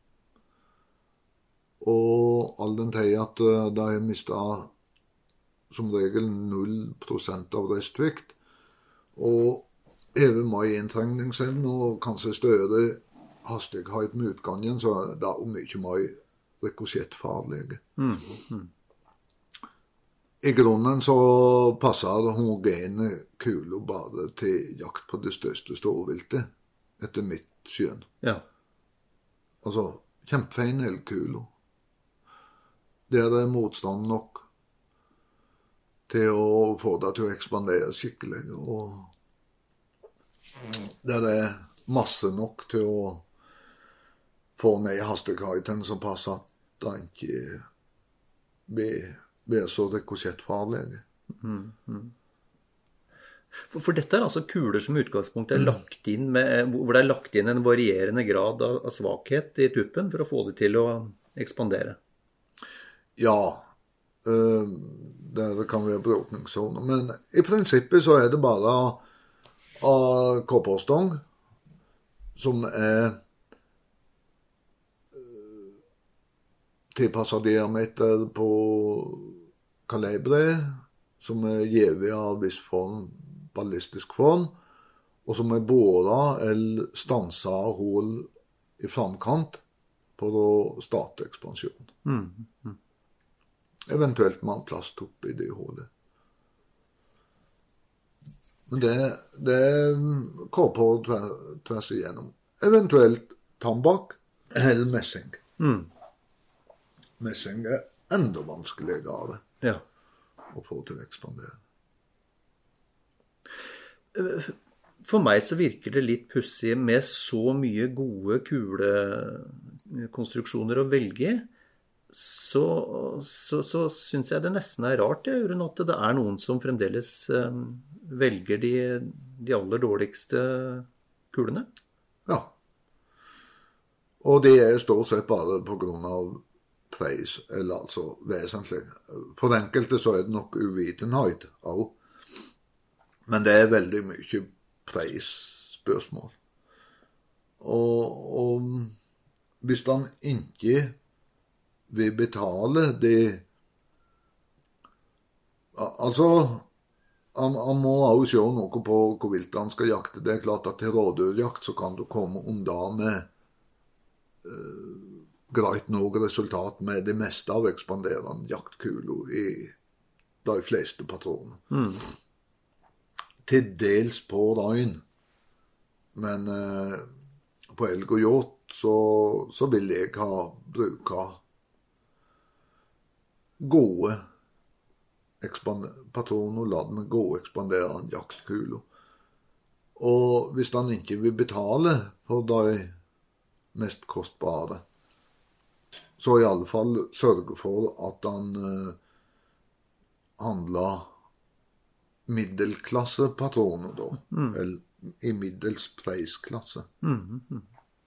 Og all den tid at det har mistet som regel null prosent av restvikt. Og hever mer inntrengningsevne og kanskje større hastighet med utgangen, så er det jo mye mer rikosjettfarlige. Mm, mm. I grunnen så passer homogene kuler bare til jakt på det største storviltet, etter mitt skjønn. Ja. Altså, kjempefein elkuler. Der er motstand nok til å få det til å ekspandere skikkelig, og der er masse nok til å få ned hastigheten som passer at det ikke blir være så rikosjettfarlige. Mm, mm. For, for dette er altså kuler som utgangspunkt er lagt inn med, hvor det er lagt inn en varierende grad av, av svakhet i tuppen for å få det til å ekspandere. Ja, øh, det kan være brukningssoner, men i prinsippet så er det bare av kåperstong som er tilpasset diameter på kalibre, som er givet av viss form, ballistisk form, og som er båret eller stanset hull i framkant for å starte ekspansjon. Mm, mm. Eventuelt med en plasttopp i det hullet. Men det, det kåper tvers igjennom. Eventuelt tambakk eller messing. Mm. Messing er enda vanskeligere ja. å få til å ekspandere. For meg så virker det litt pussig med så mye gode, kule konstruksjoner å velge. Så, så, så synes jeg det nesten er rart, jeg, at det er noen som fremdeles um, velger de, de aller dårligste kulene. Ja. Og det er stort sett bare på grunn av pris, eller altså vesentlig. For enkelte så er det nok uvitenhet også. Men det er veldig mye prisspørsmål. Og, og hvis han ikke vil betale det, altså han, han må også se noe på hvor vilt han skal jakte. Det er klart at til rådyrjakt så kan du komme undan med uh, greit nok resultat med det meste av ekspanderende jaktkuler i de fleste patroner. Mm. Til dels på røyn, men eh, på elg og hjort så, så vil jeg ha bruka gode patroner ladd med gode ekspanderende jaktkuler. Og hvis han ikke vil betale for de mest kostbare, så i alle fall sørge for at han uh, handler middelklasse patroner da, mm. eller i middels prisklasse. Mm, mm.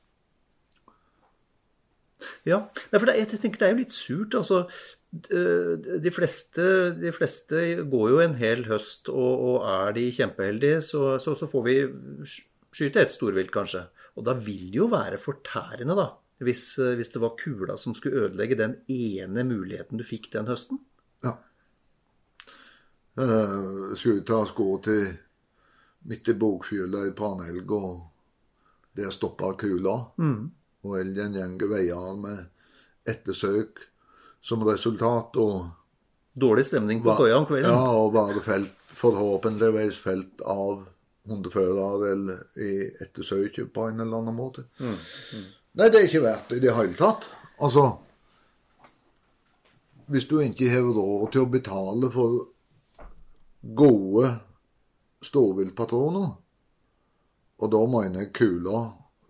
Ja, for det, jeg tenker det er jo litt surt, altså, de fleste, de fleste går jo en hel høst, og, og er de kjempeheldige, så, så, så får vi skyte et storvilt kanskje, og da vil det jo være fortærende da, hvis, hvis det var kula som skulle ødelegge den ene muligheten du fikk den høsten. Ja. Uh, Skjuta skal til midt i bokfjøla i Panelg, og det stopper kula, mm. og elgen gjenger veier med ettersøk som resultat, og dårlig stemning på koia om kvelden. Ja, og bare felt, forhåpentligvis felt av hundefører eller i ettersøk på en eller annen måte. Mm. Mm. Nei, det er ikke verdt det i det hele tatt. Altså, hvis du ikke har råd til å betale for gode storviltpatroner, og da mener jeg kula,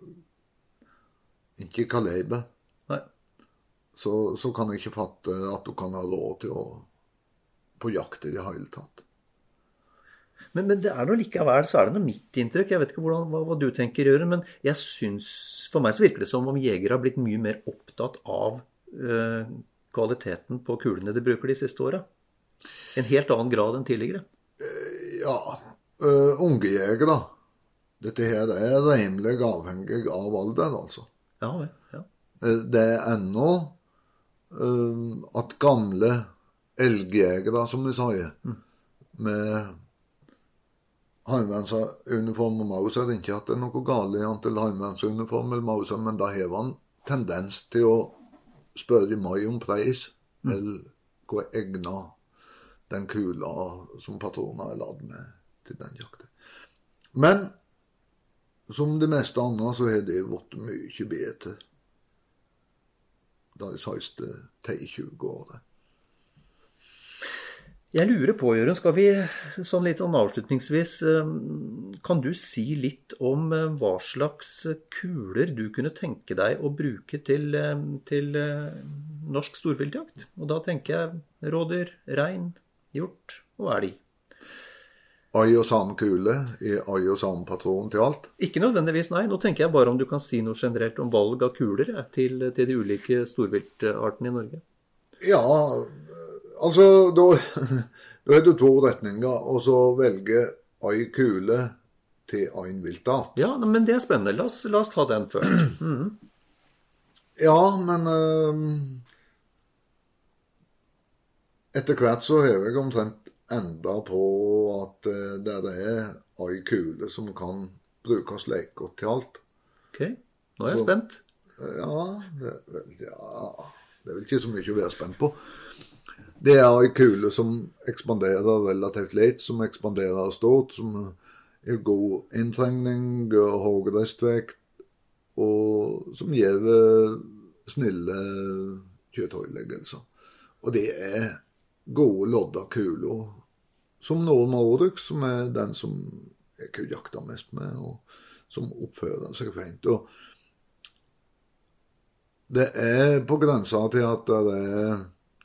ikke kaliber, Så, så kan jeg ikke fatte at du kan ha råd til å på jakt i det hele tatt. Men, men det er noe likevel, så er det noe mitt inntrykk. Jeg vet ikke hvordan, hva, hva du tenker, Jørgen, men jeg synes, for meg så virker det som om jegere har blitt mye mer opptatt av øh, kvaliteten på kulene de bruker de siste årene. En helt annen grad enn tidligere. Ja, uh, unge jegere. Dette her er rimelig avhengig av alder, altså. Ja, ja. Det er ennå Uh, at gamle elgjegere, som de sier, mm. med heimevernsuniform og Mauser, ikke at det er noe galt i antall heimevernsuniform eller Mauser, men da har han tendens til å spørre meg om pris, mm. eller hva egnet den kula som patroner er ladd med til den jakten. Men som det meste andre så har det vært mye bedre da det siste ti til tjue år. Jeg lurer på, Jørgen, skal vi sånn litt sånn avslutningsvis, kan du si litt om hva slags kuler du kunne tenke deg å bruke til, til norsk storviltjakt? Og da tenker jeg rådyr, rein, hjort og elg. Ai og samme kule i ai og samme patron til alt? Ikke nødvendigvis, nei. Nå tenker jeg bare om du kan si noe generelt om valg av kuler til, til de ulike storviltartene i Norge. Ja, altså da, da er det to retninger, og så velge ai kule til en viltart. Ja, men det er spennende. La oss, la oss ta den før. Mm. Ja, men uh, etter hvert så har jeg omtrent enda på at uh, det er ei kule som kan brukes leker til alt. Ok, nå er jeg så, spent. Ja det, ja, det er vel ikke så mye å være spent på. Det er ei kule som ekspanderer relativt lett, som ekspanderer stort, som er god inntrengning, høy restvekt, og som gir snille kjøttøyleggelser. Og det er gode lodda kuler, som Norma Oryx, som er den som jeg kan jakte mest med, og som oppfører seg fint. Og det er på grensa til at det er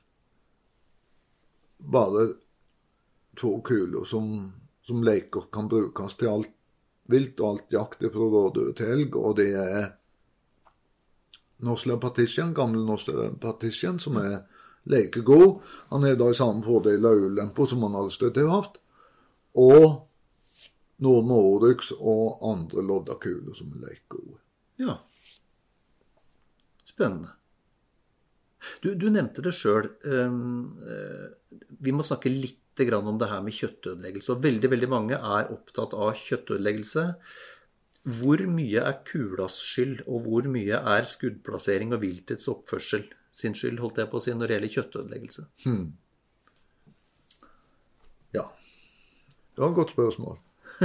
bare to kuler som, som leker kan brukes til alt vilt og alt jakt fra rådyr til elg, og det er Norsk Leopardisjen, gamle Norsk Leopardisjen, som er lekegod. Han er da i samme fordel av ulemper som han alltid har hatt. Og Norma Oryx og andre loddakuler som er lekegode. Ja. Spennende. Du, du nevnte det selv. Um, uh, vi må snakke litt grann om det her med kjøttødeleggelse. Og veldig, veldig mange er opptatt av kjøttødeleggelse. Hvor mye er kulas skyld, og hvor mye er skuddplassering og viltets oppførsel sin skyld, holdt jeg på å si, når det gjelder kjøttødeleggelse? Hmm. Ja. Det var et godt spørsmål.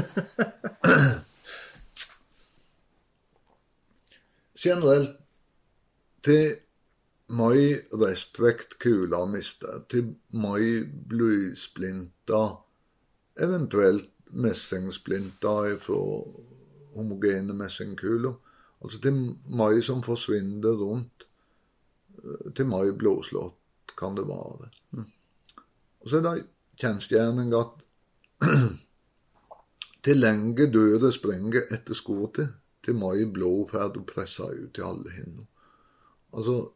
Generelt til mai restvekt kula mister, til mai blysplinter, eventuelt messingsplinter fra homogene messingkuler, altså til mai som forsvinner rundt, til mai blåslått kan det være. Mm. Og så er det kjensgjerning at Til lenge døde sprenger etter skåtet, til mai blå ferd og pressa ut til alle henne. Altså,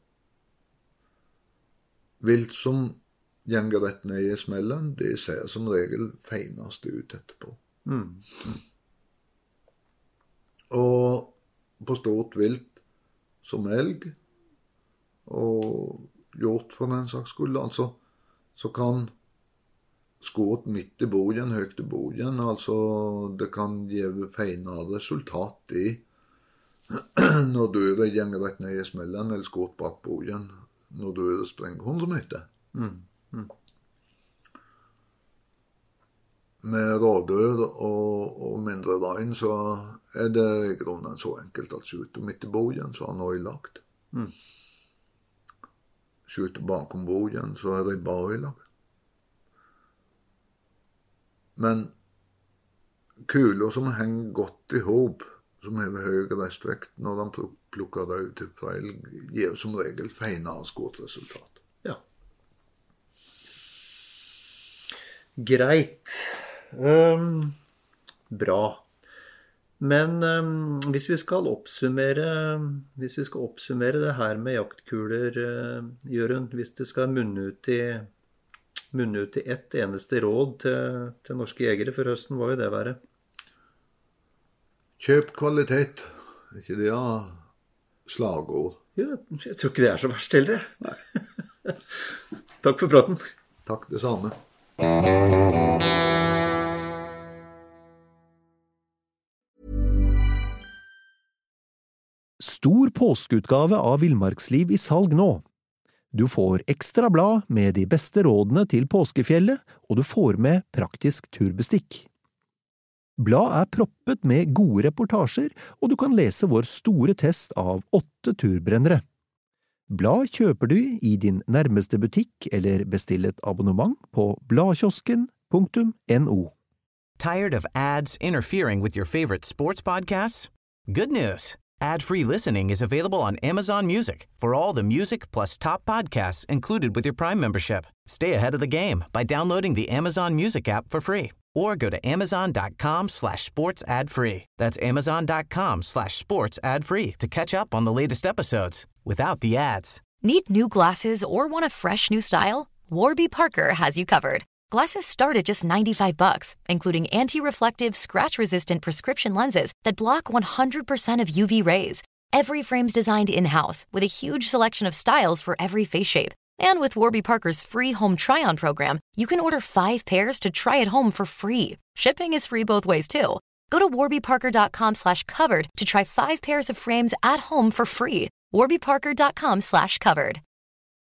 vilt som gjenger rett ned i smellen, det ser som regel feinast ut etterpå. Mm. Mm. Og på stort vilt som elg, og hjort for den saks skyld, altså, så kan skåt midt i bogen, høyt i bogen, altså det kan gjøre feina resultat det når døret gjenger rett ned i smellen, eller skåt bak bogen, når døret sprenger hundre meter. Mm. Mm. Med rådør og, og mindre regn, så er det i grunnen så enkelt at skjuter midt i bogen, så er han øylagt. Mm. Skjuter bakom bogen, så er det bare øylagt. Men kuler som henger godt i hop, som har høy restvekt når de plukker det ut til feil, gir som regel feinere skuddresultat. Ja. Greit. Um, bra. Men um, hvis vi skal oppsummere hvis vi skal oppsummere det her med jaktkuler, uh, Jørund, hvis det skal munne ut i munne ut i ett eneste råd til, til norske jegere for høsten, hva vil det være? Kjøp kvalitet. Ikke det av slagord. Ja, jeg tror ikke det er så verst heller. Takk for praten. Takk, det samme. Stor påskeutgave av Villmarksliv i salg nå. Du får ekstra blad med de beste rådene til påskefjellet, og du får med praktisk turbestikk. Blad er proppet med gode reportasjer, og du kan lese vår store test av åtte turbrennere. Blad kjøper du i din nærmeste butikk eller bestill et abonnement på bladkiosken punktum no. Tired of ads interfering with your favorite sports podcasts? Good news! Ad-free listening is available on Amazon Music for all the music plus top podcasts included with your Prime membership. Stay ahead of the game by downloading the Amazon Music app for free or go to amazon.com slash sports ad free. That's amazon.com slash sports ad free to catch up on the latest episodes without the ads. Need new glasses or want a fresh new style? Warby Parker has you covered. Glasses start at just ninety-five bucks, including anti-reflective, scratch-resistant prescription lenses that block one hundred percent of U V rays. Every frame's designed in-house with a huge selection of styles for every face shape. And with Warby Parker's free home try-on program, you can order five pairs to try at home for free. Shipping is free both ways, too. Go to warbyparker.com slash covered to try five pairs of frames at home for free. warbyparker.com slash covered.